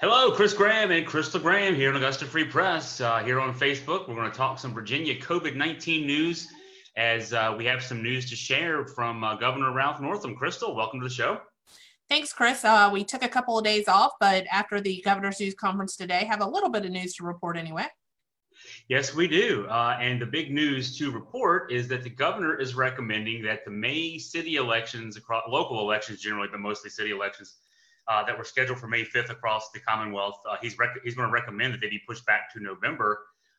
Hello, Chris Graham and Crystal Graham here on Augusta Free Press. Here on Facebook, we're going to talk some Virginia COVID-19 news as we have some news to share from Governor Ralph Northam. Crystal, welcome to the show. Thanks, Chris. We took a couple of days off, but after the governor's news conference today, have a little bit of news to report anyway. Yes, we do. And the big news to report is that the governor is recommending that the May city elections, across local elections generally, but mostly city elections, that were scheduled for May 5th across the Commonwealth. He's going to recommend that they be pushed back to November,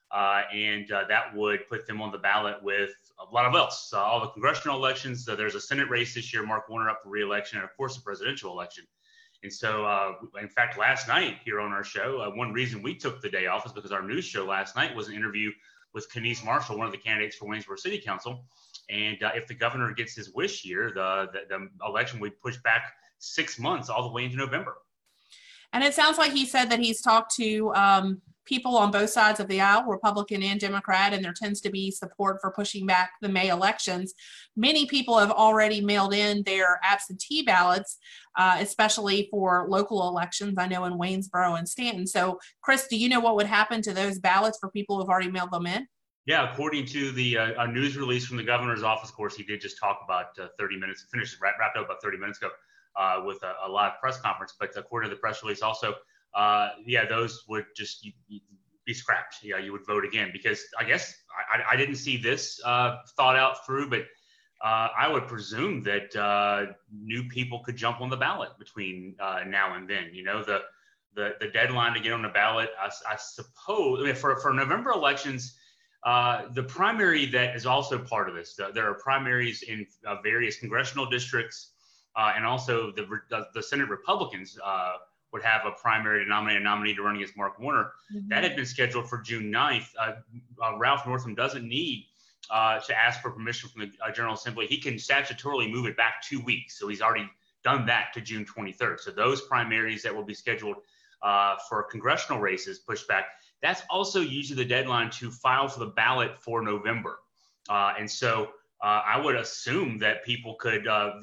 and that would put them on the ballot with a lot of else. All the congressional elections, there's a Senate race this year, Mark Warner up for re-election, and of course the presidential election. And so, in fact, last night here on our show, one reason we took the day off is because our news show last night was an interview with Kenise Marshall, one of the candidates for Waynesboro City Council. And if the governor gets his wish here, the election would push back 6 months all the way into November. And it sounds like he said that he's talked to people on both sides of the aisle, Republican and Democrat, and there tends to be support for pushing back the May elections. Many people have already mailed in their absentee ballots, especially for local elections, I know in Waynesboro and Stanton. So, Chris, do you know what would happen to those ballots for people who have already mailed them in? Yeah, according to the a news release from the governor's office, of course, he did just talk about 30 minutes, wrapped up about 30 minutes ago. With a live press conference, but according to the press release also, those would just be scrapped. Yeah, you would vote again because I guess I didn't see this thought out through, but I would presume that new people could jump on the ballot between now and then. You know, the deadline to get on the ballot, I suppose, I mean, for November elections, the primary that is also part of this. There are primaries in various congressional districts. And also the Senate Republicans would have a primary to nominate a nominee to run against Mark Warner. Mm-hmm. That had been scheduled for June 9th. Ralph Northam doesn't need to ask for permission from the General Assembly. He can statutorily move it back 2 weeks. So he's already done that to June 23rd. So those primaries that will be scheduled for congressional races pushed back. That's also usually the deadline to file for the ballot for November. And so I would assume that people could,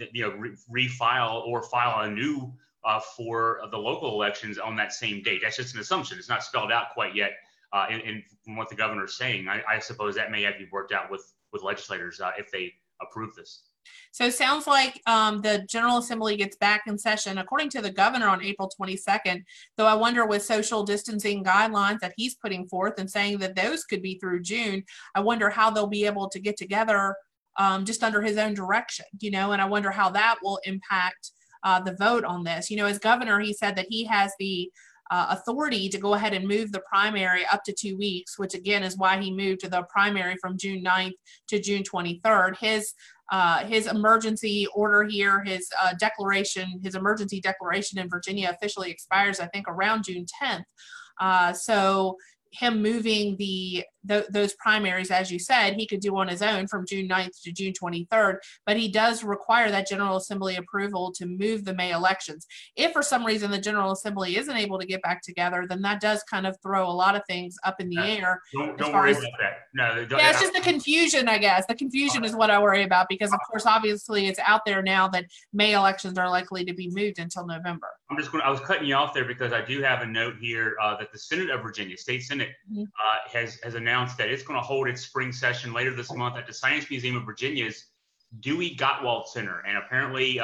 refile or file anew for the local elections on that same date. That's just an assumption. It's not spelled out quite yet. And from what the governor is saying, I suppose that may have to be worked out with legislators if they approve this. So it sounds like the General Assembly gets back in session, according to the governor, on April 22nd, though I wonder with social distancing guidelines that he's putting forth and saying that those could be through June, I wonder how they'll be able to get together just under his own direction, and I wonder how that will impact the vote on this. As governor, he said that he has the authority to go ahead and move the primary up to 2 weeks, which again is why he moved the primary from June 9th to June 23rd. His emergency order here, his emergency declaration in Virginia officially expires, I think, around June 10th. So him moving those primaries, as you said, he could do on his own from June 9th to June 23rd, but he does require that General Assembly approval to move the May elections. If for some reason the General Assembly isn't able to get back together, then that does kind of throw a lot of things up in the air. Don't worry about that. No, yeah, it's just the confusion, I guess. The confusion is what I worry about because, of course, obviously it's out there now that May elections are likely to be moved until November. I was cutting you off there because I do have a note here that the Senate of Virginia, State Senate, mm-hmm. has announced that it's going to hold its spring session later this month at the Science Museum of Virginia's Dewey Gottwald Center. And apparently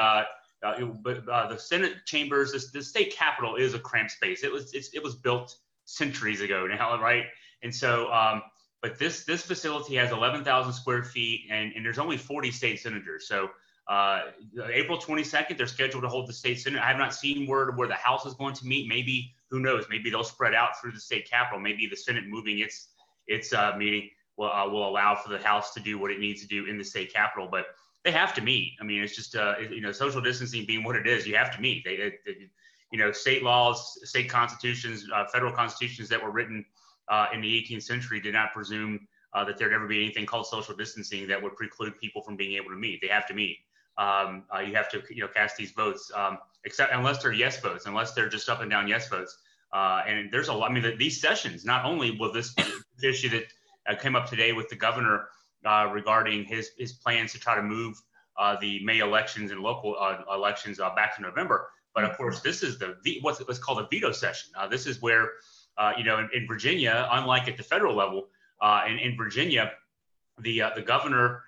the Senate chambers, the state capitol is a cramped space. It was built centuries ago now, right? And so, but this facility has 11,000 square feet and there's only 40 state senators. So April 22nd, they're scheduled to hold the state senate. I have not seen word of where the House is going to meet. Maybe, who knows, maybe they'll spread out through the state capitol. Maybe the Senate moving its meeting will allow for the House to do what it needs to do in the state capitol. But they have to meet. I mean, it's just, social distancing being what it is, you have to meet. State laws, state constitutions, federal constitutions that were written in the 18th century did not presume that there'd ever be anything called social distancing that would preclude people from being able to meet. They have to meet. You have to, cast these votes, except unless they're yes votes, unless they're just up and down yes votes. And there's a lot. I mean, these sessions, not only will this issue that came up today with the governor regarding his plans to try to move the May elections and local elections back to November, But of course, this is what's called a veto session. This is where, in Virginia, unlike at the federal level, in Virginia, the governor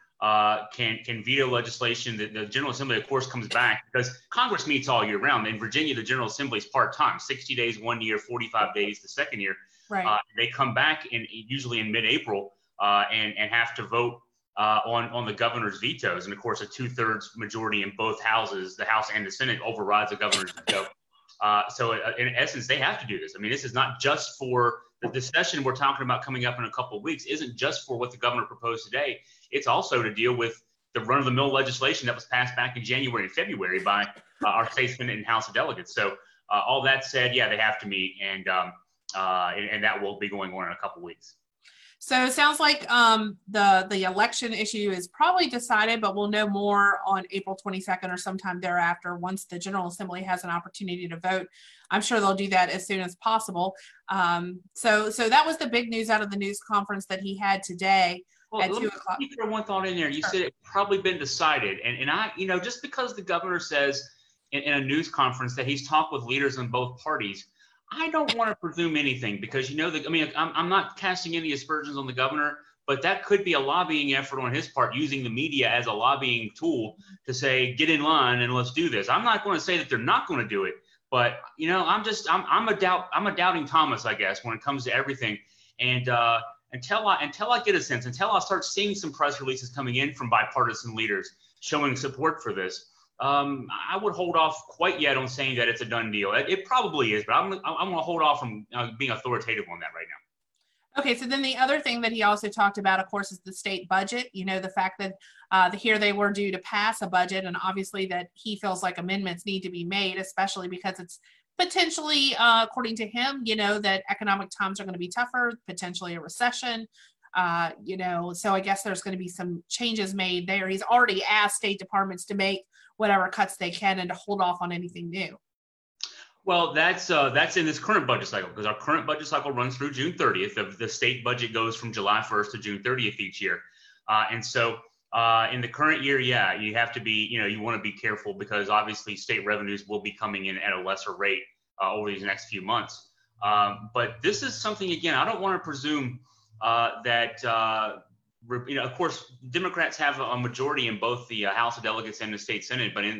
can veto legislation. The General Assembly, of course, comes back because Congress meets all year round. In Virginia, the General Assembly is part-time, 60 days 1 year, 45 days the second year. Right. They come back usually in mid-April and have to vote on the governor's vetoes. And of course, a 2/3 majority in both houses, the House and the Senate, overrides the governor's veto. So in essence, they have to do this. I mean, this is not just for the session we're talking about coming up in a couple of weeks isn't just for what the governor proposed today. It's also to deal with the run-of-the-mill legislation that was passed back in January and February by our state Senate and House of Delegates. So all that said, yeah, they have to meet, and that will be going on in a couple of weeks. So it sounds like the election issue is probably decided, but we'll know more on April 22nd or sometime thereafter once the General Assembly has an opportunity to vote. I'm sure they'll do that as soon as possible. So that was the big news out of the news conference that he had today at 2 o'clock. Let me throw one thought in there. You said it's probably been decided. And I, just because the governor says in a news conference that he's talked with leaders in both parties, I don't want to presume anything because, I'm not casting any aspersions on the governor, but that could be a lobbying effort on his part, using the media as a lobbying tool to say, get in line and let's do this. I'm not going to say that they're not going to do it, but, I'm a doubting Thomas, I guess, when it comes to everything. And until I get a sense, until I start seeing some press releases coming in from bipartisan leaders showing support for this, I would hold off quite yet on saying that it's a done deal. It probably is, but I'm going to hold off from being authoritative on that right now. Okay, so then the other thing that he also talked about, of course, is the state budget. The fact that here they were due to pass a budget, and obviously that he feels like amendments need to be made, especially because it's potentially, according to him, that economic times are going to be tougher, potentially a recession. So I guess there's going to be some changes made there. He's already asked state departments to make whatever cuts they can and to hold off on anything new. Well, that's in this current budget cycle, because our current budget cycle runs through June 30th. The state budget goes from July 1st to June 30th each year. And so in the current year, yeah, you have to be, you want to be careful because obviously state revenues will be coming in at a lesser rate over these next few months. But this is something, again, I don't want to presume that of course, Democrats have a majority in both the House of Delegates and the state Senate, but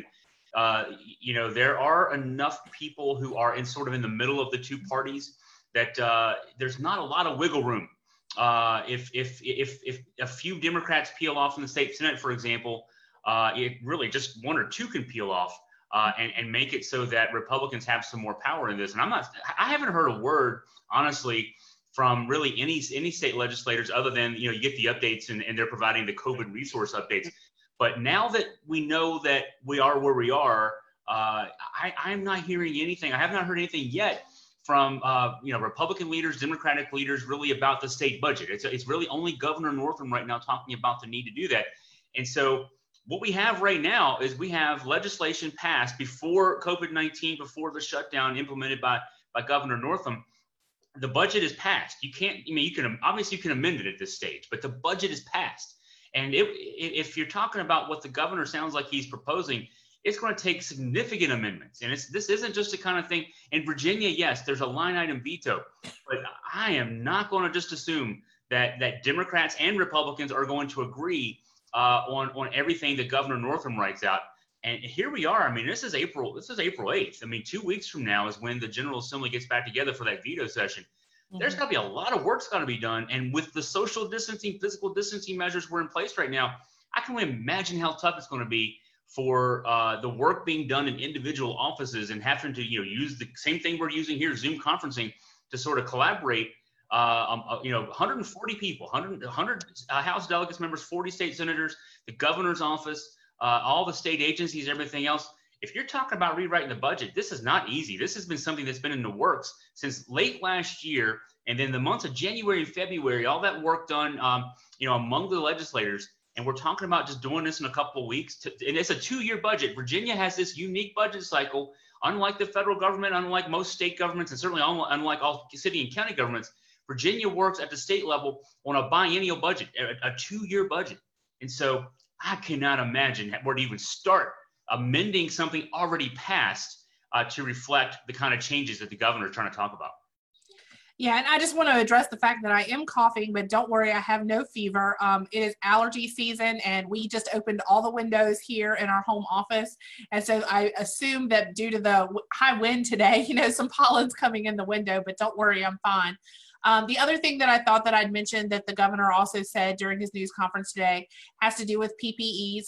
there are enough people who are in the middle of the two parties that there's not a lot of wiggle room. If a few Democrats peel off in the state Senate, for example, it really just one or two can peel off and make it so that Republicans have some more power in this. And I haven't heard a word, honestly, from really any state legislators other than, you get the updates and they're providing the COVID resource updates. But now that we know that we are where we are, I'm not hearing anything. I have not heard anything yet from, Republican leaders, Democratic leaders, really about the state budget. It's really only Governor Northam right now talking about the need to do that. And so what we have right now is we have legislation passed before COVID-19, before the shutdown implemented by Governor Northam. The budget is passed. You can amend it at this stage, but the budget is passed. And if you're talking about what the governor sounds like he's proposing, it's going to take significant amendments. And this isn't just a kind of thing. In Virginia, yes, there's a line item veto, but I am not going to just assume that Democrats and Republicans are going to agree on everything that Governor Northam writes out. And here we are. This is April 8th. 2 weeks from now is when the General Assembly gets back together for that veto session. Mm-hmm. There's got to be a lot of work's got to be done. And with the social distancing, physical distancing measures we're in place right now, I can only imagine how tough it's going to be for the work being done in individual offices and having to, use the same thing we're using here, Zoom conferencing, to sort of collaborate. 140 people, 100 House Delegates members, 40 state senators, the governor's office, all the state agencies, everything else. If you're talking about rewriting the budget, this is not easy. This has been something that's been in the works since late last year. And then the months of January and February, all that work done, among the legislators. And we're talking about just doing this in a couple of weeks. And it's a 2-year budget. Virginia has this unique budget cycle, unlike the federal government, unlike most state governments, and certainly unlike all city and county governments. Virginia works at the state level on a biennial budget, a 2-year budget. And so I cannot imagine where to even start amending something already passed to reflect the kind of changes that the governor is trying to talk about. Yeah, and I just want to address the fact that I am coughing, but don't worry, I have no fever. It is allergy season, and we just opened all the windows here in our home office. And so I assume that due to the high wind today, some pollen's coming in the window, but don't worry, I'm fine. The other thing that I thought that I'd mentioned that the governor also said during his news conference today has to do with PPEs,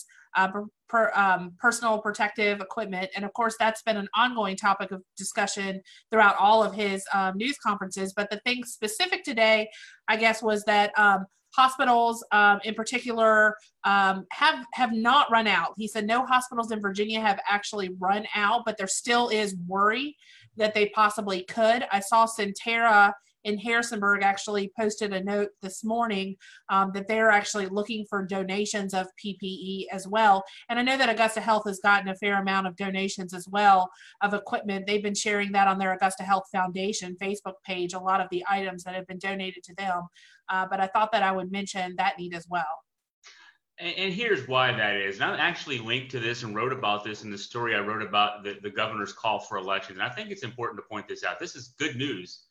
personal protective equipment. And of course, that's been an ongoing topic of discussion throughout all of his news conferences. But the thing specific today, I guess, was that hospitals in particular have not run out. He said no hospitals in Virginia have actually run out, but there still is worry that they possibly could. I saw Sentara in Harrisonburg actually posted a note this morning that they're actually looking for donations of PPE as well. And I know that Augusta Health has gotten a fair amount of donations as well of equipment. They've been sharing that on their Augusta Health Foundation Facebook page, a lot of the items that have been donated to them. But I thought that I would mention that need as well. And here's why that is. And I actually linked to this and wrote about this in the story I wrote about the governor's call for elections. And I think it's important to point this out. This is good news.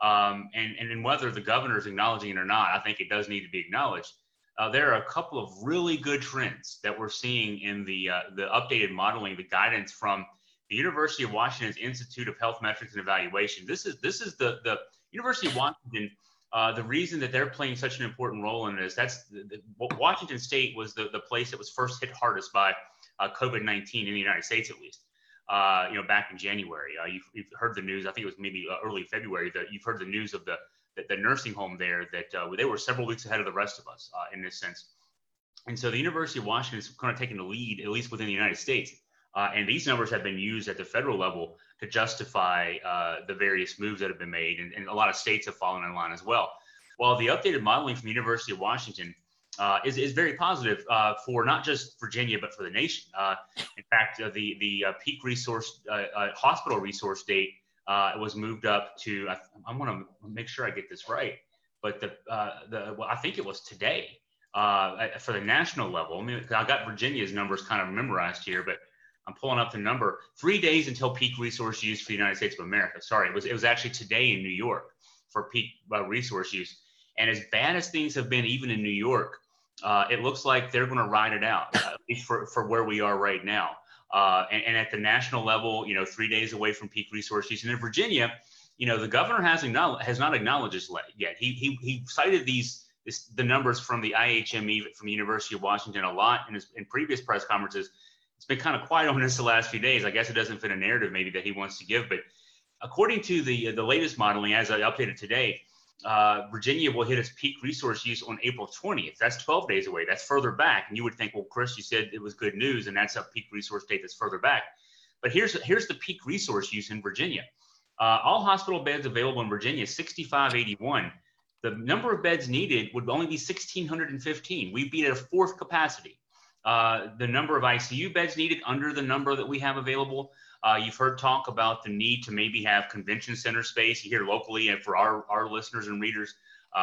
And whether the governor is acknowledging it or not, I think it does need to be acknowledged. There are a couple of really good trends that we're seeing in the updated modeling, the guidance from the University of Washington's Institute of Health Metrics and Evaluation. This is the University of Washington. The reason that they're playing such an important role in this, Washington State was the place that was first hit hardest by COVID-19 in the United States, at least. Back in January, you've heard the news. I think it was maybe early February that you've heard the news of the nursing home there that they were several weeks ahead of the rest of us in this sense. And so the University of Washington is kind of taking the lead, at least within the United States. And these numbers have been used at the federal level to justify the various moves that have been made. And a lot of states have fallen in line as well. While the updated modeling from the University of Washington is very positive for not just Virginia, but for the nation. In fact, the peak resource hospital resource date was moved up to, I want to make sure I get this right, but I think it was today for the national level. I mean, I got Virginia's numbers kind of memorized here, but I'm pulling up the number. 3 days until peak resource use for the United States of America. Sorry, it was actually today in New York for peak resource use. And as bad as things have been, even in New York, it looks like they're going to ride it out, at least for where we are right now. And at the national level, 3 days away from peak resource use. And in Virginia, the governor has not acknowledged this yet. He cited the numbers from the IHME from the University of Washington a lot in previous press conferences. It's been kind of quiet on this the last few days. I guess it doesn't fit a narrative maybe that he wants to give. But according to the latest modeling, as I updated today, Virginia will hit its peak resource use on April 20th. That's 12 days away. That's further back. And you would think, well, Chris, you said it was good news, and that's a peak resource date that's further back. But here's the peak resource use in Virginia. All hospital beds available in Virginia, 6,581. The number of beds needed would only be 1,615. We'd be at a fourth capacity. The number of ICU beds needed under the number that we have available. You've heard talk about the need to maybe have convention center space here locally. And for our listeners and readers,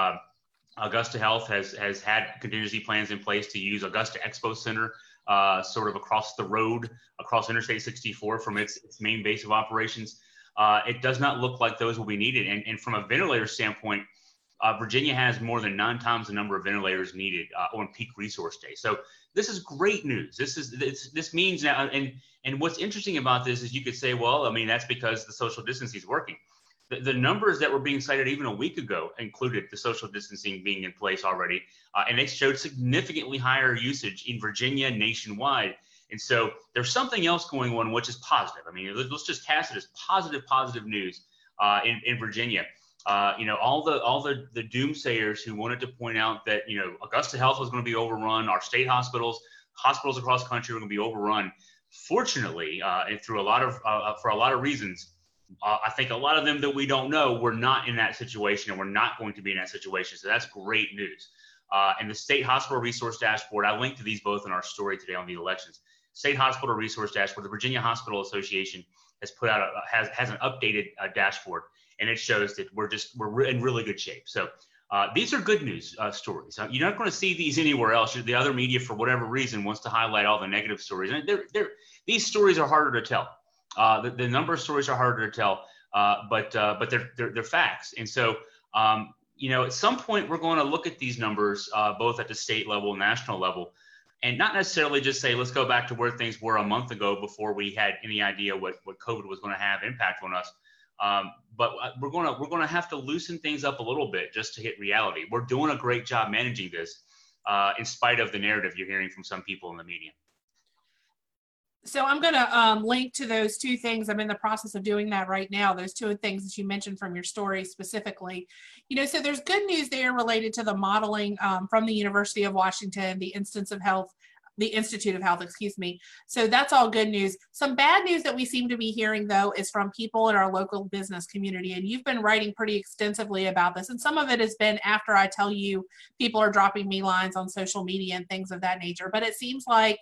Augusta Health has had contingency plans in place to use Augusta Expo Center sort of across the road, across Interstate 64 from its main base of operations. It does not look like those will be needed. And from a ventilator standpoint, Virginia has more than 9 times the number of ventilators needed on peak resource day. So this is great news. This means now, and what's interesting about this is you could say, well, I mean, that's because the social distancing is working. The numbers that were being cited even a week ago included the social distancing being in place already, and it showed significantly higher usage in Virginia nationwide. And so there's something else going on, which is positive. I mean, let's just cast it as positive news in Virginia. All the doomsayers who wanted to point out that, Augusta Health was going to be overrun, our state hospitals across the country were going to be overrun. Fortunately, and through for a lot of reasons, I think a lot of them that we don't know, we're not in that situation, and we're not going to be in that situation. So that's great news. And the State Hospital Resource Dashboard, I linked to these both in our story today on the elections. State Hospital Resource Dashboard, the Virginia Hospital Association has put out has an updated dashboard, and it shows that we're in really good shape. So these are good news stories. You're not going to see these anywhere else. The other media, for whatever reason, wants to highlight all the negative stories. And these stories are harder to tell. The number of stories are harder to tell, but they're facts. And so, at some point we're going to look at these numbers, both at the state level and national level, and not necessarily just say, let's go back to where things were a month ago before we had any idea what COVID was going to have impact on us. But we're going to have to loosen things up a little bit just to hit reality. We're doing a great job managing this, in spite of the narrative you're hearing from some people in the media. So I'm going to link to those two things. I'm in the process of doing that right now. Those two things that you mentioned from your story specifically. So there's good news there related to the modeling from the University of Washington, the Institute of Health, excuse me. So that's all good news. Some bad news that we seem to be hearing, though, is from people in our local business community. And you've been writing pretty extensively about this. And some of it has been after I tell you people are dropping me lines on social media and things of that nature. But it seems like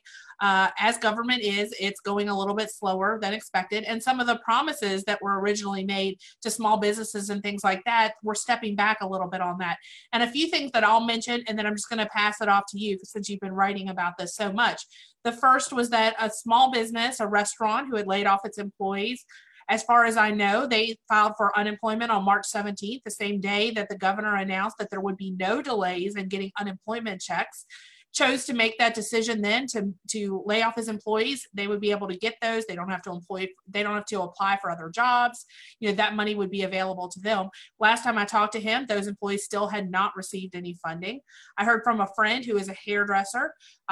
as government it's going a little bit slower than expected. And some of the promises that were originally made to small businesses and things like that, we're stepping back a little bit on that. And a few things that I'll mention, and then I'm just going to pass it off to you since you've been writing about this so much. The first was that a small business, a restaurant who had laid off its employees, as far as I know, they filed for unemployment on March 17th, the same day that the governor announced that there would be no delays in getting unemployment checks. Chose to make that decision then to lay off his employees. They would be able to get those. They don't have to apply for other jobs. That money would be available to them. Last time I talked to him, those employees still had not received any funding. I heard from a friend who is a hairdresser.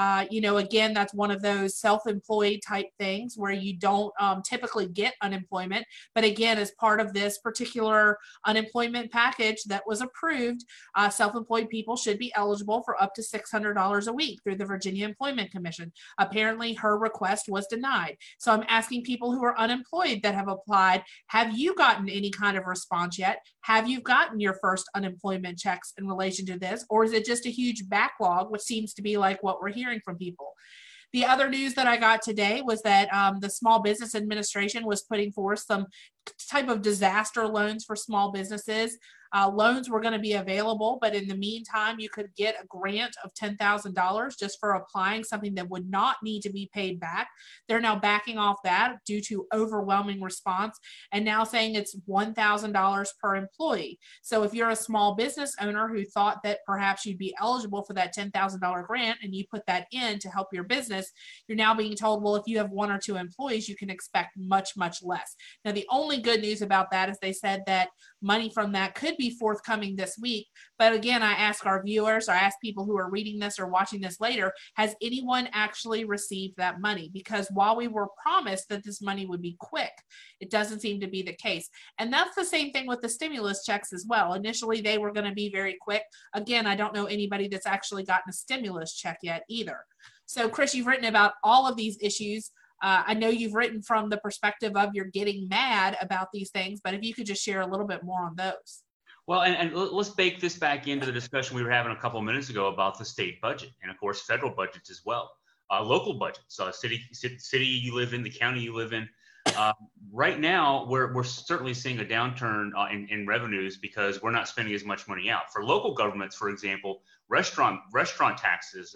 Again, that's one of those self-employed type things where you don't typically get unemployment. But again, as part of this particular unemployment package that was approved, self-employed people should be eligible for up to $600 a week through the Virginia Employment Commission. Apparently, her request was denied. So I'm asking people who are unemployed that have applied, have you gotten any kind of response yet? Have you gotten your first unemployment checks in relation to this? Or is it just a huge backlog, which seems to be like what we're hearing from people? The other news that I got today was that the Small Business Administration was putting forth some type of disaster loans for small businesses. Loans were going to be available, but in the meantime, you could get a grant of $10,000 just for applying something that would not need to be paid back. They're now backing off that due to overwhelming response and now saying it's $1,000 per employee. So if you're a small business owner who thought that perhaps you'd be eligible for that $10,000 grant and you put that in to help your business, you're now being told, well, if you have 1 or 2 employees, you can expect much, much less. Now, the only good news about that is they said that money from that could be forthcoming this week. But again, I ask our viewers, or I ask people who are reading this or watching this later, has anyone actually received that money? Because while we were promised that this money would be quick, it doesn't seem to be the case. And that's the same thing with the stimulus checks as well. Initially, they were going to be very quick. Again, I don't know anybody that's actually gotten a stimulus check yet either. So, Chris, you've written about all of these issues. I know you've written from the perspective of you're getting mad about these things, but if you could just share a little bit more on those. Well, and let's bake this back into the discussion we were having a couple of minutes ago about the state budget and, of course, federal budgets as well. Local budgets, city you live in, the county you live in. Right now, we're certainly seeing a downturn in revenues because we're not spending as much money out. For local governments, for example, restaurant taxes,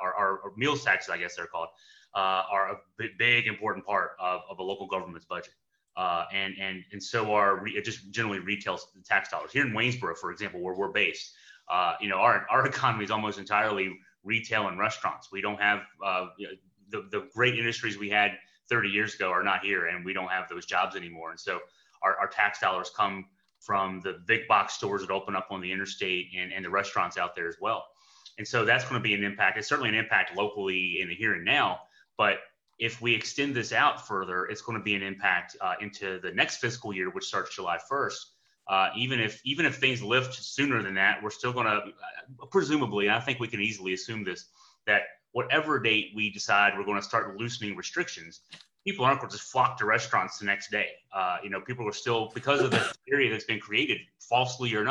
or meals taxes, I guess they're called, are a big important part of a local government's budget. And so are just generally retail tax dollars. Here in Waynesboro, for example, where we're based, our economy is almost entirely retail and restaurants. We don't have the great industries we had 30 years ago are not here, and we don't have those jobs anymore. And so our tax dollars come from the big box stores that open up on the interstate and the restaurants out there as well. And so that's going to be an impact. It's certainly an impact locally in the here and now, but if we extend this out further, it's going to be an impact into the next fiscal year, which starts July 1st. Even if things lift sooner than that, we're still going to, presumably, and I think we can easily assume this, that whatever date we decide we're going to start loosening restrictions, people aren't going to just flock to restaurants the next day. People are still, because of the area that's been created, falsely fairly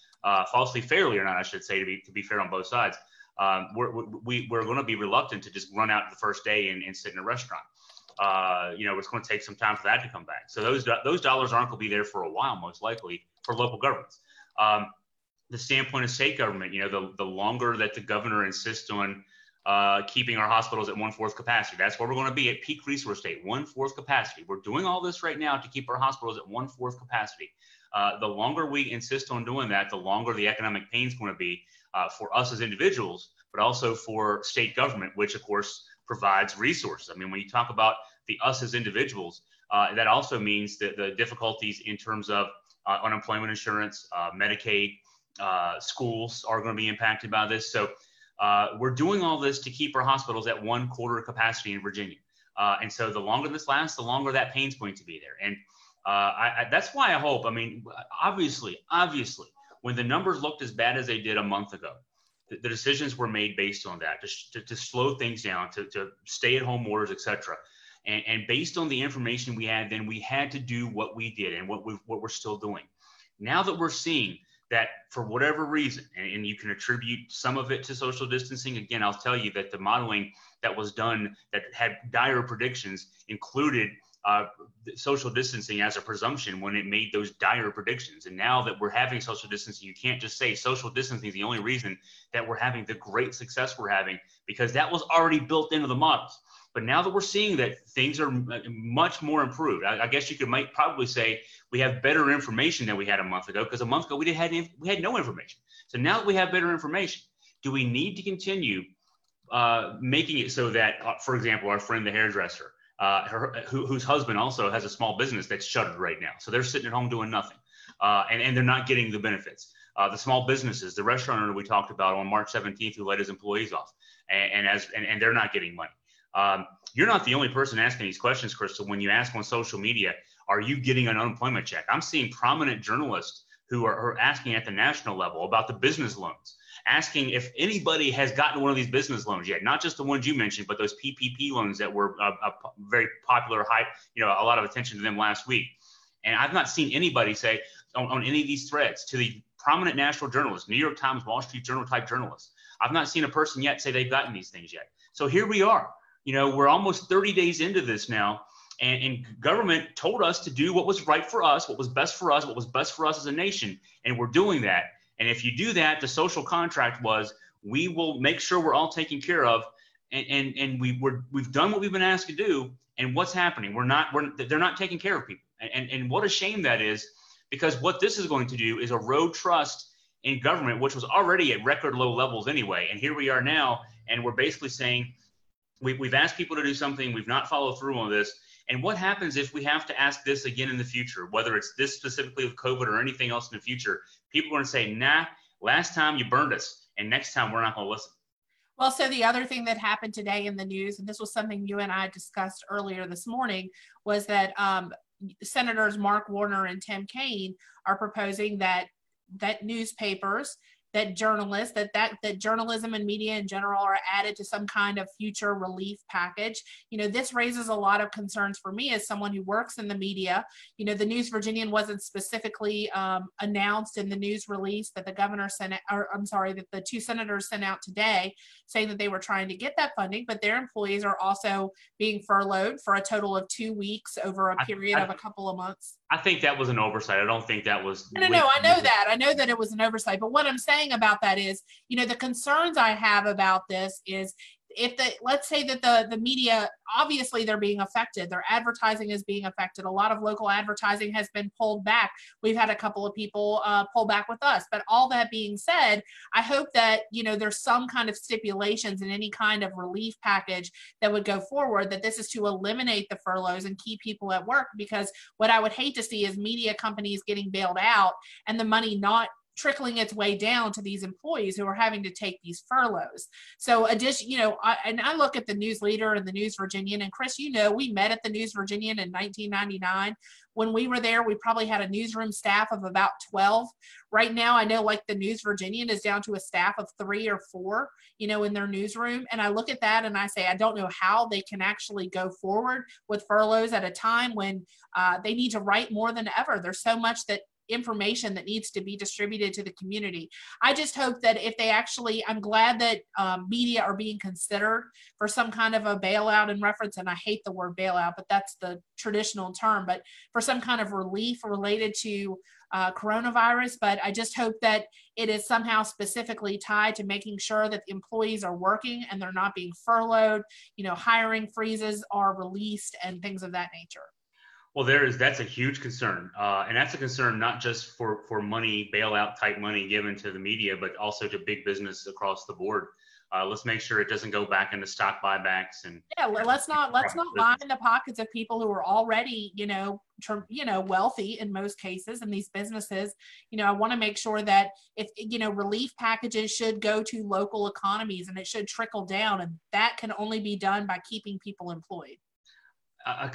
or not, I should say, to be fair on both sides. We're going to be reluctant to just run out the first day and sit in a restaurant. It's going to take some time for that to come back. So those dollars aren't going to be there for a while, most likely, for local governments. The standpoint of state government, the longer that the governor insists on keeping our hospitals at 1/4 capacity. That's where we're going to be at peak resource state, 1/4 capacity. We're doing all this right now to keep our hospitals at 1/4 capacity. The longer we insist on doing that, the longer the economic pain is going to be for us as individuals, but also for state government, which of course provides resources. I mean, when you talk about the us as individuals, that also means that the difficulties in terms of unemployment insurance, Medicaid, schools are going to be impacted by this. So we're doing all this to keep our hospitals at 1/4 capacity in Virginia. And so the longer this lasts, the longer that pain's going to be there. And that's why I hope, I mean, obviously, when the numbers looked as bad as they did a month ago, the decisions were made based on that, to slow things down, to stay at home orders, et cetera. And based on the information we had, then we had to do what we did and what we're still doing. Now that we're seeing that for whatever reason, and you can attribute some of it to social distancing. Again, I'll tell you that the modeling that was done that had dire predictions included social distancing as a presumption when it made those dire predictions. And now that we're having social distancing, you can't just say social distancing is the only reason that we're having the great success we're having, because that was already built into the models. But now that we're seeing that things are much more improved, I guess you might probably say we have better information than we had a month ago, because a month ago we had no information. So now that we have better information, do we need to continue making it so that, for example, our friend the hairdresser, whose husband also has a small business that's shuttered right now, so they're sitting at home doing nothing, and they're not getting the benefits. The small businesses, the restaurant owner we talked about on March 17th who let his employees off, and they're not getting money. You're not the only person asking these questions, Crystal. When you ask on social media, are you getting an unemployment check? I'm seeing prominent journalists who are asking at the national level about the business loans, asking if anybody has gotten one of these business loans yet, not just the ones you mentioned, but those PPP loans that were very popular, a lot of attention to them last week. And I've not seen anybody say on any of these threads to the prominent national journalists, New York Times, Wall Street Journal type journalists. I've not seen a person yet say they've gotten these things yet. So here we are. We're almost 30 days into this now, and government told us to do what was right for us, what was best for us, what was best for us as a nation, and we're doing that. And if you do that, the social contract was, we will make sure we're all taken care of, and we've done what we've been asked to do. And what's happening? They're not taking care of people, and what a shame that is, because what this is going to do is erode trust in government, which was already at record low levels anyway. And here we are now, and we're basically saying, we've asked people to do something, we've not followed through on this. And what happens if we have to ask this again in the future, whether it's this specifically with COVID or anything else in the future? People are going to say, nah, last time you burned us, and next time we're not going to listen. Well, so the other thing that happened today in the news, and this was something you and I discussed earlier this morning, was that Senators Mark Warner and Tim Kaine are proposing that newspapers, that journalists, that journalism and media in general are added to some kind of future relief package. This raises a lot of concerns for me as someone who works in the media. The News Virginian wasn't specifically announced in the news release that that the two senators sent out today, saying that they were trying to get that funding, but their employees are also being furloughed for a total of 2 weeks over a period of a couple of months. I think that was an oversight. I don't think that was. No, I know that. I know that it was an oversight. But what I'm saying about that is, the concerns I have about this is, let's say that the media, obviously they're being affected. Their advertising is being affected. A lot of local advertising has been pulled back. We've had a couple of people pull back with us. But all that being said, I hope that, there's some kind of stipulations in any kind of relief package that would go forward, that this is to eliminate the furloughs and keep people at work. Because what I would hate to see is media companies getting bailed out and the money not trickling its way down to these employees who are having to take these furloughs. So I look at the News Leader and the News Virginian, and Chris, we met at the News Virginian in 1999. When we were there, we probably had a newsroom staff of about 12. Right now, I know the News Virginian is down to a staff of 3 or 4, in their newsroom. And I look at that and I say, I don't know how they can actually go forward with furloughs at a time when they need to write more than ever. There's so much that information that needs to be distributed to the community. I just hope that if they actually, I'm glad that media are being considered for some kind of a bailout in reference, and I hate the word bailout, but that's the traditional term, but for some kind of relief related to coronavirus. But I just hope that it is somehow specifically tied to making sure that the employees are working and they're not being furloughed, hiring freezes are released and things of that nature. Well, that's a huge concern. And that's a concern not just for money, bailout type money given to the media, but also to big business across the board. Let's make sure it doesn't go back into stock buybacks and let's not line the pockets of people who are already wealthy in most cases in these businesses. I want to make sure that if relief packages should go to local economies and it should trickle down, and that can only be done by keeping people employed. I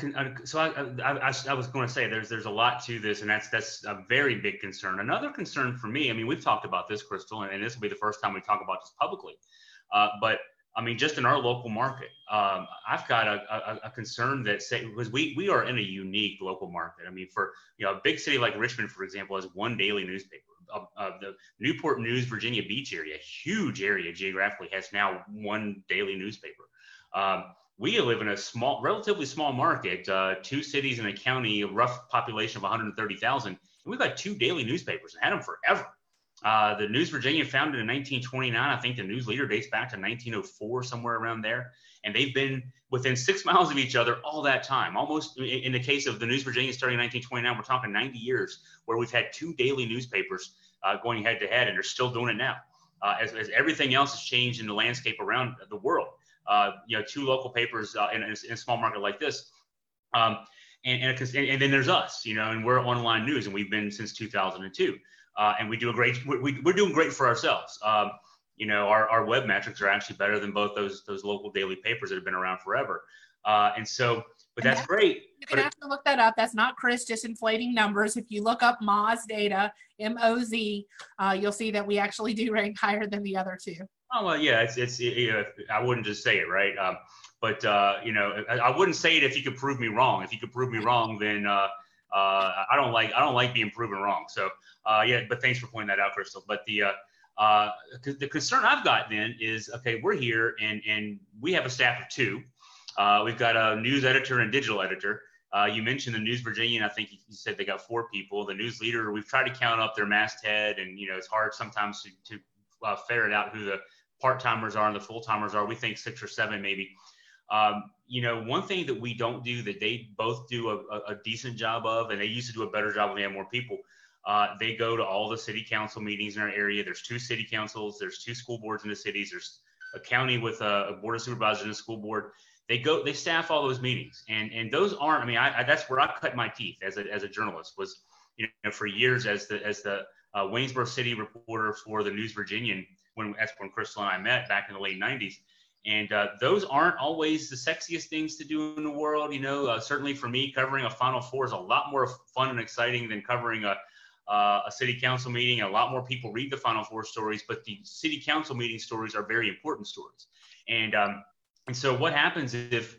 was going to say there's a lot to this, and that's a very big concern. Another concern for me, I mean, we've talked about this, Crystal, and this will be the first time we talk about this publicly. But I mean, just in our local market, I've got a concern that because we are in a unique local market. I mean, for a big city like Richmond, for example, has one daily newspaper. The Newport News, Virginia Beach area, huge area geographically, has now one daily newspaper. We live in a relatively small market, 2 cities and a county, a rough population of 130,000. And we've got 2 daily newspapers and had them forever. The News Virginia, founded in 1929. I think the News Leader dates back to 1904, somewhere around there. And they've been within 6 miles of each other all that time. Almost, in the case of the News Virginia starting in 1929, we're talking 90 years where we've had 2 daily newspapers going head to head, and they're still doing it now. As everything else has changed in the landscape around the world. 2 local papers in a small market like this. And then there's us, and we're online news, and we've been since 2002. And we do we're doing great for ourselves. Our web metrics are actually better than both those local daily papers that have been around forever. But that's great. You can have to look that up. That's not Chris just inflating numbers. If you look up Moz data, MOZ, you'll see that we actually do rank higher than the other 2. Oh, well, yeah, I wouldn't just say it, right? But I wouldn't say it if you could prove me wrong. If you could prove me wrong, then I don't like being proven wrong. So but thanks for pointing that out, Crystal. But the concern I've got then is, okay, we're here and we have a staff of 2. We've got a news editor and digital editor. You mentioned the News Virginia, and I think you said they got 4 people. The News Leader, we've tried to count up their masthead, and it's hard sometimes to ferret out who the part-timers are and the full-timers are. We think 6 or 7 maybe. One thing that we don't do that they both do a decent job of, and they used to do a better job when they had more people, they go to all the city council meetings in our area. There's 2 city councils. There's 2 school boards in the cities. There's a county with a board of supervisors and a school board. They staff all those meetings, and those aren't. I mean, that's where I cut my teeth as a journalist. Was for years as the Waynesboro city reporter for the News Virginian. That's when Crystal and I met back in the late 90s. And those aren't always the sexiest things to do in the world. Certainly for me, covering a Final Four is a lot more fun and exciting than covering a city council meeting. A lot more people read the Final Four stories, but the city council meeting stories are very important stories. And so what happens if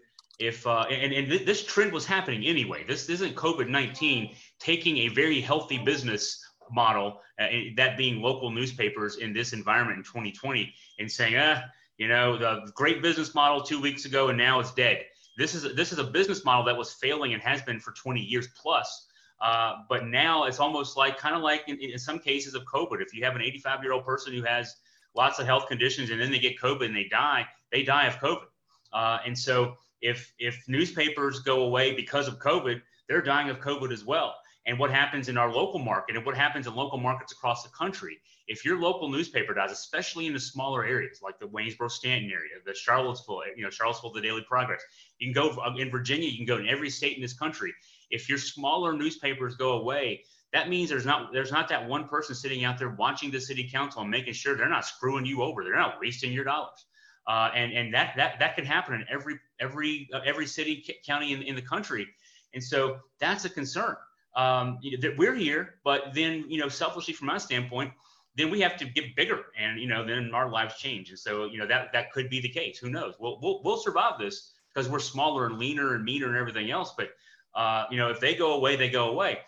this trend was happening anyway. This isn't COVID-19 taking a very healthy business model, that being local newspapers in this environment in 2020, and saying, the great business model 2 weeks ago and now it's dead. This is a business model that was failing and has been for 20 years plus. But now it's almost kind of like in some cases of COVID. If you have an 85-year-old person who has lots of health conditions and then they get COVID and they die of COVID. And so if newspapers go away because of COVID, they're dying of COVID as well. And what happens in our local market and what happens in local markets across the country, if your local newspaper dies, especially in the smaller areas like the Waynesboro-Stanton area, the Charlottesville, the Daily Progress, you can go in Virginia, you can go in every state in this country. If your smaller newspapers go away, that means there's not that one person sitting out there watching the city council and making sure they're not screwing you over. They're not wasting your dollars. And that can happen in every city, county in the country. And so that's a concern. That we're here, but then, selfishly from my standpoint, then we have to get bigger and, then our lives change. And so, that could be the case. Who knows? We'll survive this because we're smaller and leaner and meaner and everything else. But, if they go away, they go away.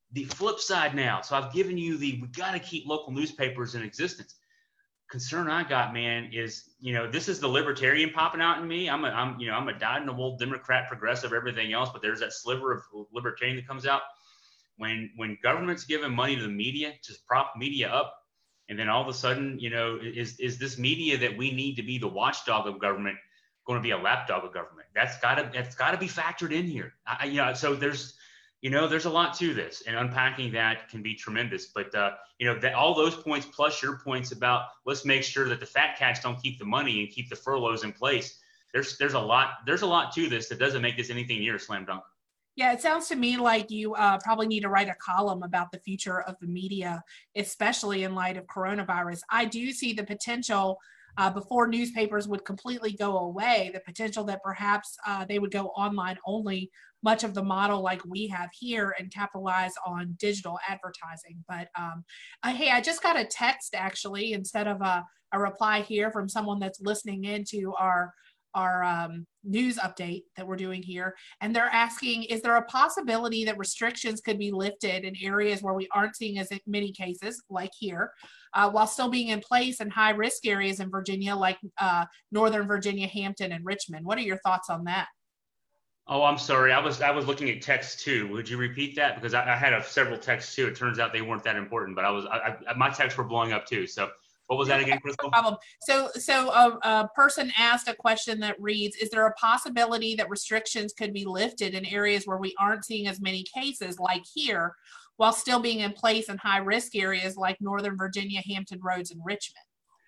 the flip side now. So I've given you we got to keep local newspapers in existence. Concern I got, man, is, this is the libertarian popping out in me. I'm a dyed-in-the-wool Democrat, progressive, everything else, but there's that sliver of libertarian that comes out. When government's giving money to the media, just prop media up, and then all of a sudden, is this media that we need to be the watchdog of government going to be a lapdog of government? That's gotta be factored in here. So there's a lot to this, and unpacking that can be tremendous. But that all those points plus your points about let's make sure that the fat cats don't keep the money and keep the furloughs in place. There's a lot to this that doesn't make this anything near a slam dunk. Yeah, it sounds to me like you probably need to write a column about the future of the media, especially in light of coronavirus. I do see the potential before newspapers would completely go away, the potential that perhaps they would go online only, much of the model like we have here, and capitalize on digital advertising. But hey, I just got a text actually, instead of a reply here, from someone that's listening into our news update that we're doing here. And they're asking, is there a possibility that restrictions could be lifted in areas where we aren't seeing as many cases, like here, while still being in place in high risk areas in Virginia, like Northern Virginia, Hampton, and Richmond? What are your thoughts on that? Oh, I'm sorry. I was looking at texts too. Would you repeat that? Because I had several texts too. It turns out they weren't that important, but my texts were blowing up too. So what was that again, Crystal? No problem. So a person asked a question that reads, is there a possibility that restrictions could be lifted in areas where we aren't seeing as many cases, like here, while still being in place in high risk areas like Northern Virginia, Hampton Roads, and Richmond?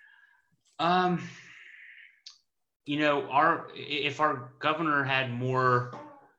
If our governor had more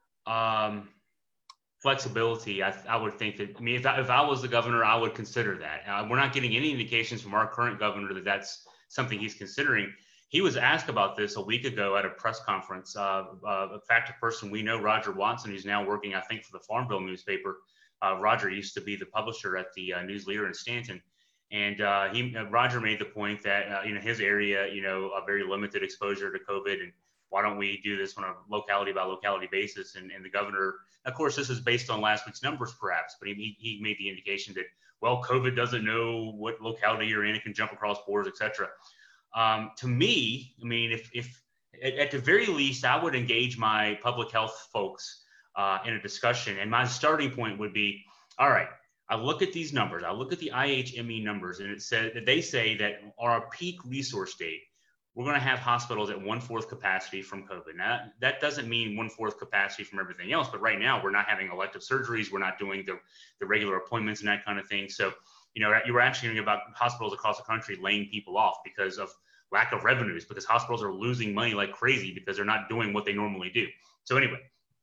flexibility, I would think that, if I was the governor, I would consider that. We're not getting any indications from our current governor that that's something he's considering. He was asked about this a week ago at a press conference. In fact, a person we know, Roger Watson, who's now working, I think, for the Farmville newspaper. Roger used to be the publisher at the News Leader in Stanton. And Roger made the point that, his area, a very limited exposure to COVID, and why don't we do this on a locality by locality basis? And the governor, of course, this is based on last week's numbers perhaps, but he made the indication that, well, COVID doesn't know what locality you're in, it can jump across borders, et cetera. To me, if at the very least, I would engage my public health folks in a discussion. And my starting point would be, all right, I look at these numbers, I look at the IHME numbers, and it said that they say that on our peak resource date, we're going to have hospitals at 1/4 capacity from COVID. Now, that doesn't mean 1/4 capacity from everything else, but right now we're not having elective surgeries. We're not doing the regular appointments and that kind of thing. So, you were actually hearing about hospitals across the country laying people off because of lack of revenues, because hospitals are losing money like crazy because they're not doing what they normally do. So anyway,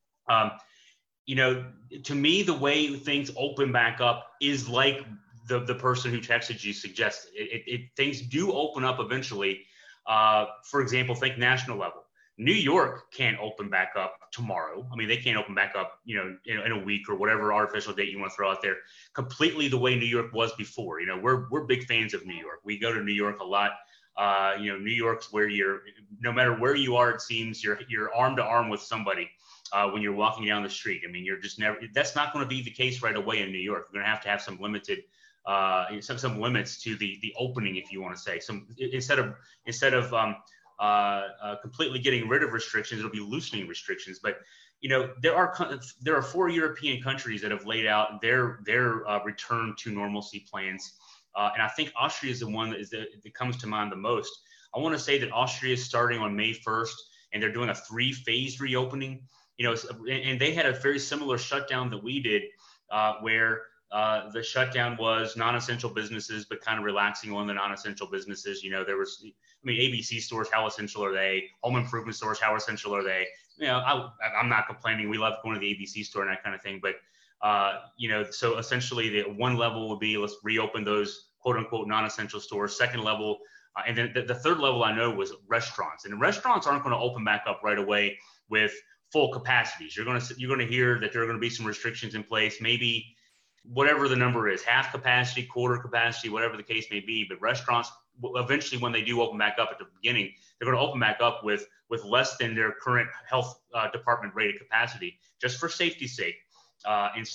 to me, the way things open back up is like the person who texted you suggested. Things do open up eventually. For example, think national level. New York can't open back up tomorrow. They can't open back up, in a week or whatever artificial date you want to throw out there, completely the way New York was before. We're big fans of New York. We go to New York a lot. New York's where no matter where you are, it seems you're arm to arm with somebody when you're walking down the street. You're just never. That's not going to be the case right away in New York. You're going to have some limited. Some limits to the opening, if you want to say. Some instead of completely getting rid of restrictions, it'll be loosening restrictions. But there are 4 European countries that have laid out their return to normalcy plans, and I think Austria is the one that comes to mind the most. I want to say that Austria is starting on May 1st, and they're doing a 3-phase reopening. And they had a very similar shutdown that we did, where the shutdown was non-essential businesses, but kind of relaxing on the non-essential businesses. There was, ABC stores, how essential are they? Home improvement stores, how essential are they? I'm not complaining. We love going to the ABC store and that kind of thing. But, so essentially the one level would be, let's reopen those quote unquote non-essential stores. Second level, and then the third level I know was restaurants. And restaurants aren't going to open back up right away with full capacities. You're going to hear that there are going to be some restrictions in place, maybe whatever the number is, half capacity, quarter capacity, whatever the case may be. But restaurants, eventually, when they do open back up at the beginning, they're going to open back up with less than their current health department rated capacity, just for safety's sake. And so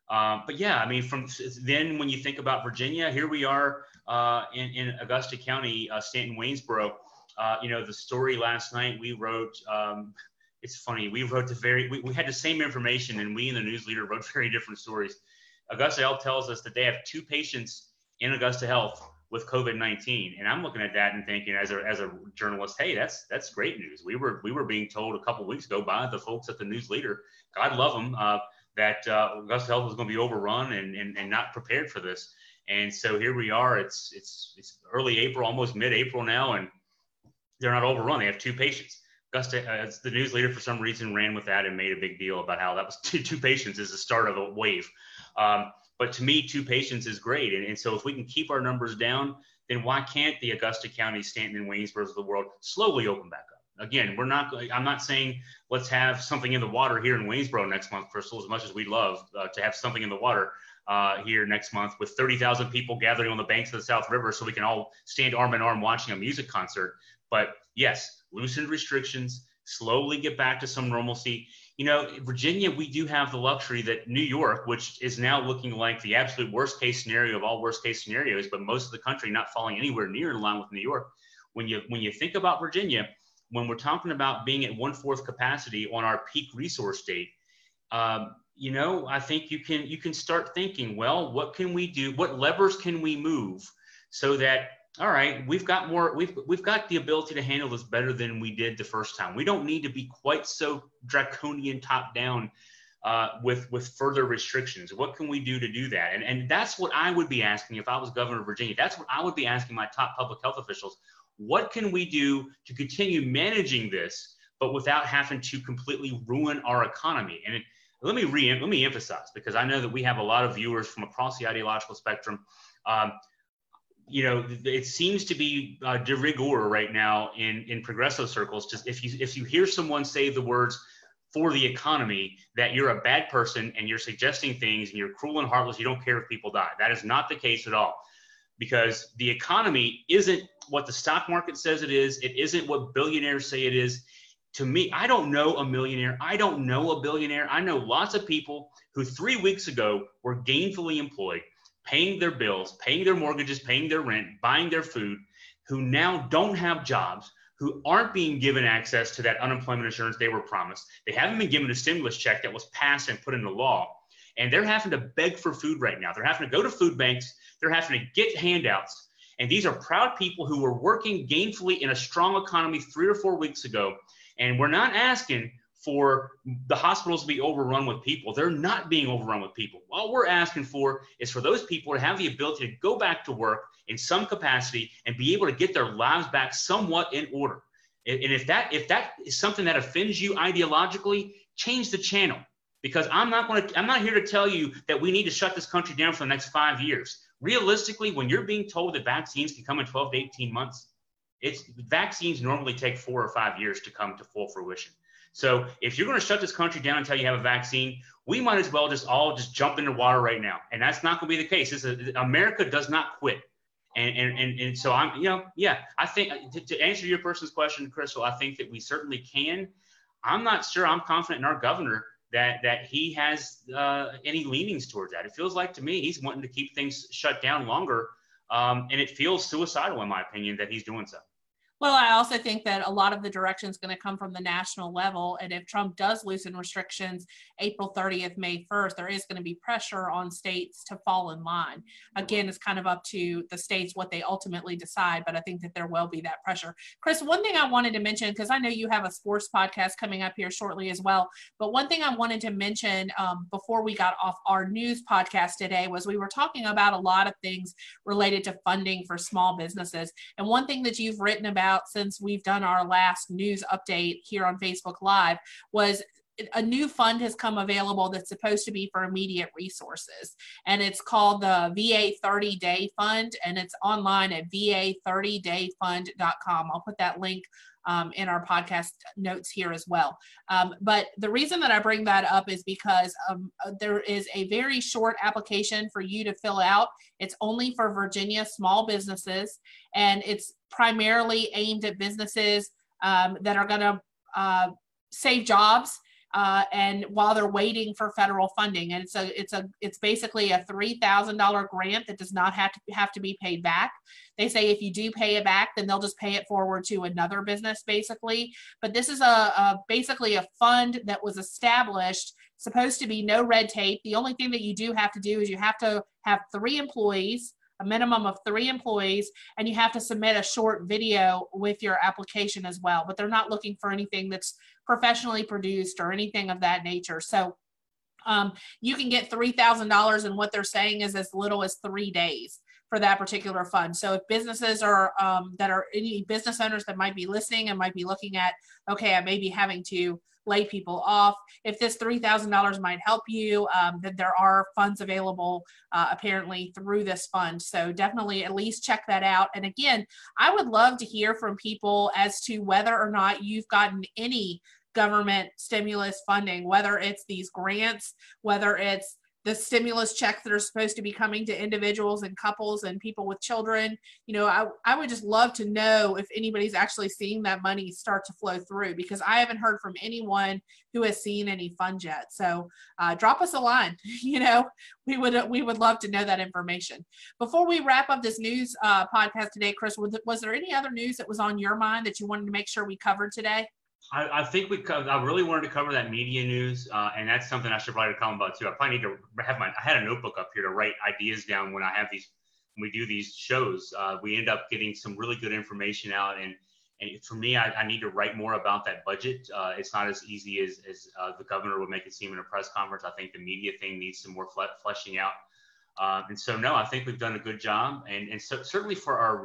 But yeah, I mean, from then when you think about Virginia, here we are in Augusta County, Stanton, Waynesboro. The story last night we wrote. It's funny. We wrote we had the same information, and we and the news leader wrote very different stories. Augusta Health tells us that they have 2 patients in Augusta Health with COVID-19, and I'm looking at that and thinking, as a journalist, hey, that's great news. We were being told a couple of weeks ago by the folks at the news leader, God love them, that Augusta Health was going to be overrun and not prepared for this. And so here we are. It's early April, almost mid-April now, and they're not overrun. They have 2 patients. Augusta, the news leader for some reason ran with that and made a big deal about how that was two patients is the start of a wave. But to me, 2 patients is great. And so if we can keep our numbers down, then why can't the Augusta County, Stanton, and Waynesboro of the world slowly open back up? Again, I'm not saying let's have something in the water here in Waynesboro next month, Crystal, as much as we'd love to have something in the water here next month with 30,000 people gathering on the banks of the South River so we can all stand arm in arm watching a music concert. But yes, loosen restrictions, slowly get back to some normalcy. Virginia, we do have the luxury that New York, which is now looking like the absolute worst case scenario of all worst case scenarios, but most of the country not falling anywhere near in line with New York. When you think about Virginia, when we're talking about being at 1/4 capacity on our peak resource date, I think you can start thinking, well, what can we do? What levers can we move so that, all right, we've got the ability to handle this better than we did the first time. We don't need to be quite so draconian top down with further restrictions. What can we do to do that? And that's what I would be asking if I was governor of Virginia. That's what I would be asking my top public health officials. What can we do to continue managing this, but without having to completely ruin our economy? And let me emphasize, because I know that we have a lot of viewers from across the ideological spectrum. It seems to be de rigueur right now in progressive circles. Just if you hear someone say the words "for the economy," that you're a bad person and you're suggesting things and you're cruel and heartless. You don't care if people die. That is not the case at all, because the economy isn't what the stock market says it is. It isn't what billionaires say it is. To me, I don't know a millionaire. I don't know a billionaire. I know lots of people who 3 weeks ago were gainfully employed, paying their bills, paying their mortgages, paying their rent, buying their food, who now don't have jobs, who aren't being given access to that unemployment insurance they were promised. They haven't been given a stimulus check that was passed and put into law. And they're having to beg for food right now. They're having to go to food banks. They're having to get handouts. And these are proud people who were working gainfully in a strong economy 3 or 4 weeks ago. And we're not asking for the hospitals to be overrun with people. They're not being overrun with people. All we're asking for is for those people to have the ability to go back to work in some capacity and be able to get their lives back somewhat in order. And if that is something that offends you ideologically, change the channel. Because I'm not here to tell you that we need to shut this country down for the next 5 years. Realistically, when you're being told that vaccines can come in 12 to 18 months, vaccines normally take 4 or 5 years to come to full fruition. So if you're going to shut this country down until you have a vaccine, we might as well just jump in the water right now. And that's not going to be the case. America does not quit. And so I think to answer your person's question, Crystal, I think that we certainly can. I'm not sure I'm confident in our governor that he has any leanings towards that. It feels like to me he's wanting to keep things shut down longer. And it feels suicidal, in my opinion, that he's doing so. Well, I also think that a lot of the direction is going to come from the national level. And if Trump does loosen restrictions April 30th, May 1st, there is going to be pressure on states to fall in line. Again, it's kind of up to the states what they ultimately decide, but I think that there will be that pressure. Chris, one thing I wanted to mention, because I know you have a sports podcast coming up here shortly as well, but one thing I wanted to mention before we got off our news podcast today was we were talking about a lot of things related to funding for small businesses. And one thing that you've written about since we've done our last news update here on Facebook Live was a new fund has come available that's supposed to be for immediate resources. And it's called the VA 30-Day Fund, and it's online at va30dayfund.com. I'll put that link in our podcast notes here as well. But the reason that I bring that up is because there is a very short application for you to fill out. It's only for Virginia small businesses, and it's primarily aimed at businesses that are going to save jobs. and while they're waiting for federal funding. And it's basically a $3,000 grant that does not have to be paid back. They say if you do pay it back, then they'll just pay it forward to another business, basically. But this is basically a fund that was established, supposed to be no red tape. The only thing that you do have to do is you have to have 3 employees, a minimum of 3 employees, and you have to submit a short video with your application as well. But they're not looking for anything that's professionally produced or anything of that nature. So you can get $3,000, and what they're saying is as little as 3 days for that particular fund. So if businesses are that are any business owners that might be listening and might be looking at, okay, I may be having to lay people off, if this $3,000 might help you, then there are funds available apparently through this fund. So definitely at least check that out. And again, I would love to hear from people as to whether or not you've gotten any government stimulus funding, whether it's these grants, whether it's the stimulus checks that are supposed to be coming to individuals and couples and people with children. You know, I would just love to know if anybody's actually seeing that money start to flow through, because I haven't heard from anyone who has seen any funds yet. So drop us a line. You know, we would love to know that information. Before we wrap up this news podcast today, Chris, was there any other news that was on your mind that you wanted to make sure we covered today? I think I really wanted to cover that media news, and that's something I should probably comment about too. I probably need to have I had a notebook up here to write ideas down when we do these shows. We end up getting some really good information out, and for me, I need to write more about that budget. It's not as easy as the governor would make it seem in a press conference. I think the media thing needs some more fleshing out. And so, no, I think we've done a good job, and so certainly for our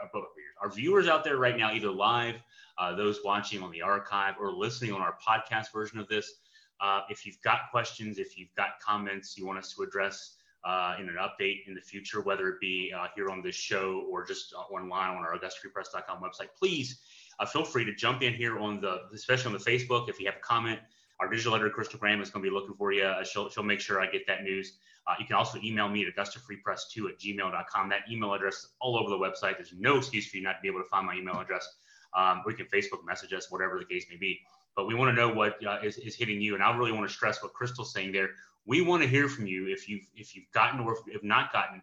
viewers out there right now, either live, those watching on the archive or listening on our podcast version of this, if you've got questions, if you've got comments you want us to address in an update in the future, whether it be here on this show or just online on our AugustaFreePress.com website, please feel free to jump in here especially on the Facebook. If you have a comment, our digital editor, Crystal Graham, is going to be looking for you. She'll make sure I get that news. You can also email me at AugustaFreePress2@gmail.com. That email address is all over the website. There's no excuse for you not to be able to find my email address. Or you can Facebook message us, whatever the case may be. But we want to know what is hitting you. And I really want to stress what Crystal's saying there. We want to hear from you if you've gotten or if not gotten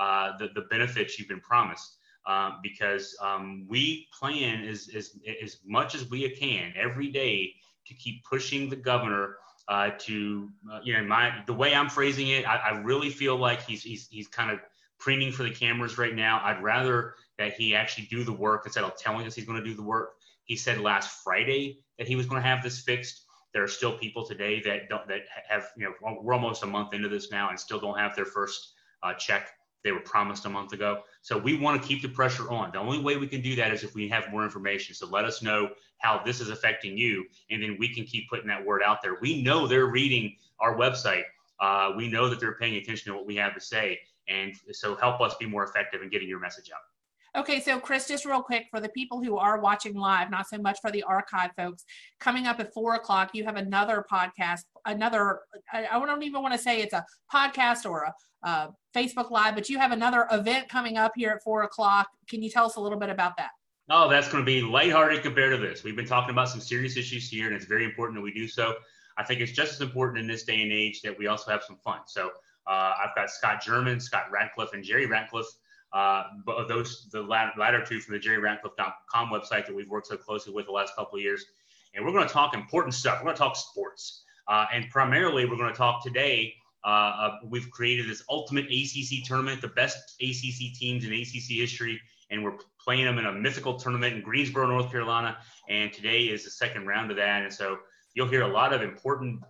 the benefits you've been promised. Because we plan as much as we can every day to keep pushing the governor to, the way I'm phrasing it, I really feel like he's kind of preening for the cameras right now. I'd rather that he actually do the work instead of telling us he's going to do the work. He said last Friday that he was going to have this fixed. There are still people today that have, we're almost a month into this now and still don't have their first check they were promised a month ago. So we want to keep the pressure on. The only way we can do that is if we have more information. So let us know how this is affecting you, and then we can keep putting that word out there. We know they're reading our website. We know that they're paying attention to what we have to say. And so help us be more effective in getting your message out. Okay, so Chris, just real quick, for the people who are watching live, not so much for the archive folks, coming up at 4 o'clock, you have another podcast, I don't even want to say it's a podcast or a Facebook Live, but you have another event coming up here at 4 o'clock. Can you tell us a little bit about that? Oh, that's going to be lighthearted compared to this. We've been talking about some serious issues here, and it's very important that we do so. I think it's just as important in this day and age that we also have some fun. So I've got Scott German, Scott Ratcliffe, and Jerry Ratcliffe. But the latter two from the JerryRatcliffe.com website that we've worked so closely with the last couple of years. And we're going to talk important stuff. We're going to talk sports. And primarily, we're going to talk today. We've created this ultimate ACC tournament, the best ACC teams in ACC history. And we're playing them in a mythical tournament in Greensboro, North Carolina. And today is the second round of that. And so you'll hear a lot of important,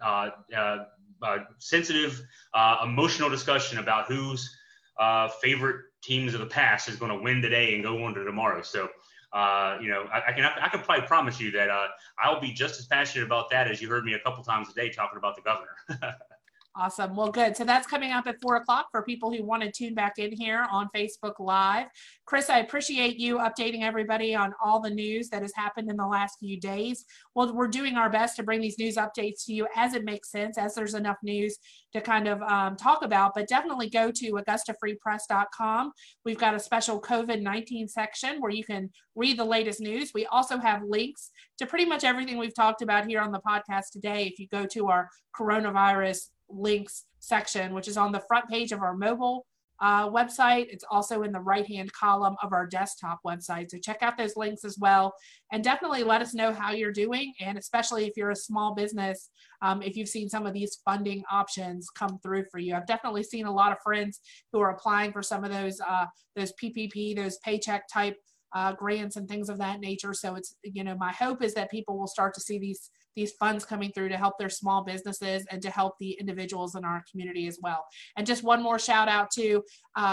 sensitive, emotional discussion about whose favorite teams of the past is going to win today and go on to tomorrow. So, I can probably promise you that I'll be just as passionate about that as you heard me a couple times a day talking about the governor. Awesome. Well, good. So that's coming up at 4 o'clock for people who want to tune back in here on Facebook Live. Chris, I appreciate you updating everybody on all the news that has happened in the last few days. Well, we're doing our best to bring these news updates to you as it makes sense, as there's enough news to kind of talk about, but definitely go to AugustaFreePress.com. We've got a special COVID-19 section where you can read the latest news. We also have links to pretty much everything we've talked about here on the podcast today. If you go to our coronavirus links section, which is on the front page of our mobile website. It's also in the right-hand column of our desktop website. So check out those links as well. And definitely let us know how you're doing. And especially if you're a small business, if you've seen some of these funding options come through for you. I've definitely seen a lot of friends who are applying for some of those PPP, those paycheck type grants and things of that nature. So it's, my hope is that people will start to see these funds coming through to help their small businesses and to help the individuals in our community as well. And just one more shout out to,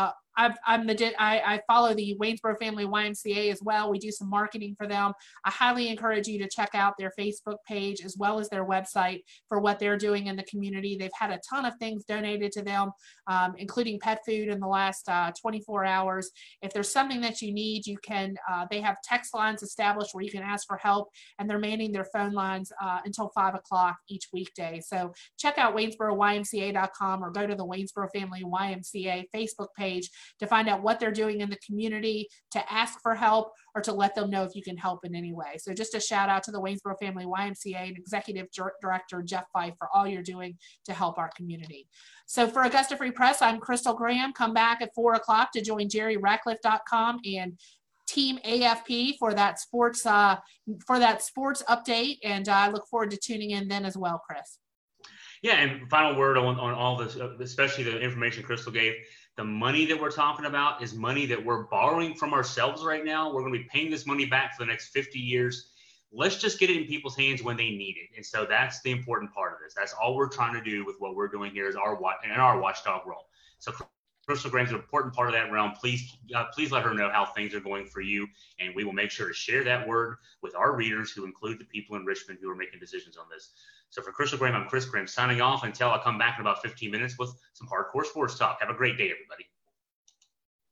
I follow the Waynesboro Family YMCA as well. We do some marketing for them. I highly encourage you to check out their Facebook page as well as their website for what they're doing in the community. They've had a ton of things donated to them, including pet food in the last 24 hours. If there's something that you need, you can, they have text lines established where you can ask for help, and they're manning their phone lines until 5 o'clock each weekday. So check out WaynesboroYMCA.com or go to the Waynesboro Family YMCA Facebook page to find out what they're doing in the community, to ask for help, or to let them know if you can help in any way. So just a shout out to the Waynesboro Family YMCA and Executive Director Jeff Fife for all you're doing to help our community. So for Augusta Free Press, I'm Crystal Graham. Come back at 4 o'clock to join JerryRatcliffe.com and Team AFP for that sports update. And I look forward to tuning in then as well, Chris. Yeah, and final word on all this, especially the information Crystal gave. The money that we're talking about is money that we're borrowing from ourselves right now. We're going to be paying this money back for the next 50 years. Let's just get it in people's hands when they need it. And so that's the important part of this. That's all we're trying to do with what we're doing here is our watchdog role. So Crystal Graham's an important part of that realm. Please let her know how things are going for you, and we will make sure to share that word with our readers, who include the people in Richmond who are making decisions on this. So for Crystal Graham, I'm Chris Graham signing off until I come back in about 15 minutes with some hardcore sports talk. Have a great day, everybody.